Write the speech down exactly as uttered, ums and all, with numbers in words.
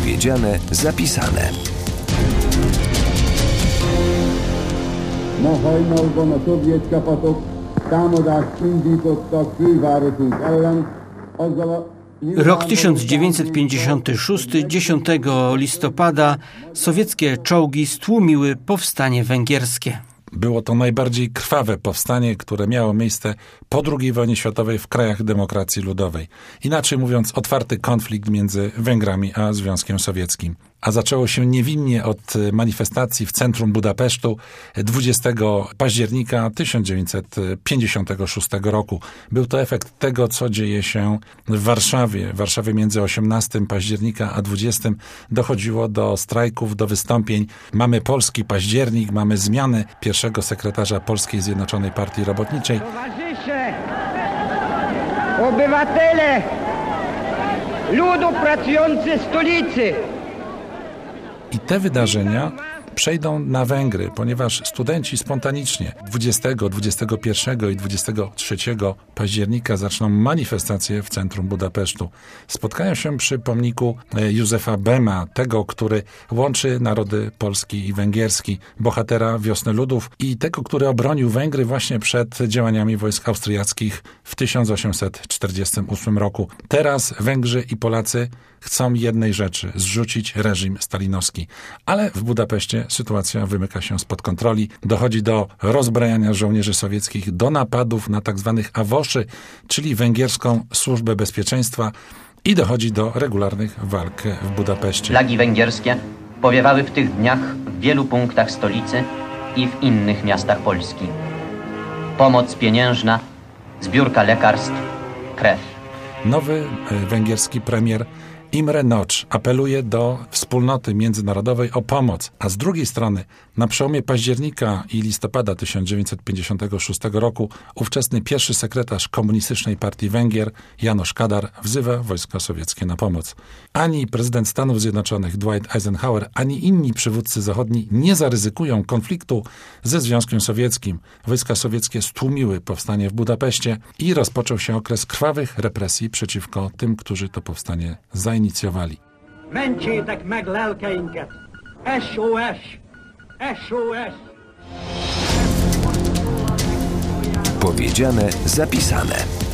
Powiedziane, zapisane. Ma hajnalban a szovjet csapatok támadást indítottak fővárosunk ellen, azzal a Rok tysiąc dziewięćset pięćdziesiąty szósty, dziesiątego listopada, sowieckie czołgi stłumiły powstanie węgierskie. Było to najbardziej krwawe powstanie, które miało miejsce po drugiej wojnie światowej w krajach demokracji ludowej. Inaczej mówiąc, otwarty konflikt między Węgrami a Związkiem Sowieckim. A zaczęło się niewinnie od manifestacji w centrum Budapesztu dwudziestego października tysiąc dziewięćset pięćdziesiątego szóstego roku. Był to efekt tego, co dzieje się w Warszawie. W Warszawie między osiemnastego października a dwudziestego dochodziło do strajków, do wystąpień. Mamy polski październik, mamy zmiany pierwszego sekretarza Polskiej Zjednoczonej Partii Robotniczej. Towarzysze, obywatele, ludu pracujący w stolicy. I te wydarzenia przejdą na Węgry, ponieważ studenci spontanicznie dwudziestego, dwudziestego pierwszego i dwudziestego trzeciego października zaczną manifestacje w centrum Budapesztu. Spotkają się przy pomniku Józefa Bema, tego, który łączy narody polski i węgierski, bohatera Wiosny Ludów i tego, który obronił Węgry właśnie przed działaniami wojsk austriackich w tysiąc osiemset czterdziestym ósmym roku. Teraz Węgrzy i Polacy chcą jednej rzeczy – zrzucić reżim stalinowski. Ale w Budapeszcie sytuacja wymyka się spod kontroli. Dochodzi do rozbrajania żołnierzy sowieckich, do napadów na tak zwanych awoszy, czyli węgierską służbę bezpieczeństwa i dochodzi do regularnych walk w Budapeszcie. Flagi węgierskie powiewały w tych dniach w wielu punktach stolicy i w innych miastach Polski. Pomoc pieniężna, zbiórka lekarstw, krew. Nowy węgierski premier Imre Nagy apeluje do wspólnoty międzynarodowej o pomoc, a z drugiej strony na przełomie października i listopada tysiąc dziewięćset pięćdziesiątego szóstego roku ówczesny pierwszy sekretarz Komunistycznej Partii Węgier János Kadar wzywa wojska sowieckie na pomoc. Ani prezydent Stanów Zjednoczonych Dwight Eisenhower, ani inni przywódcy zachodni nie zaryzykują konfliktu ze Związkiem Sowieckim. Wojska sowieckie stłumiły powstanie w Budapeszcie i rozpoczął się okres krwawych represji przeciwko tym, którzy to powstanie zainicjowali. Mentsétek meg lelkeinket! S O S! S O S! Powiedziane, zapisane.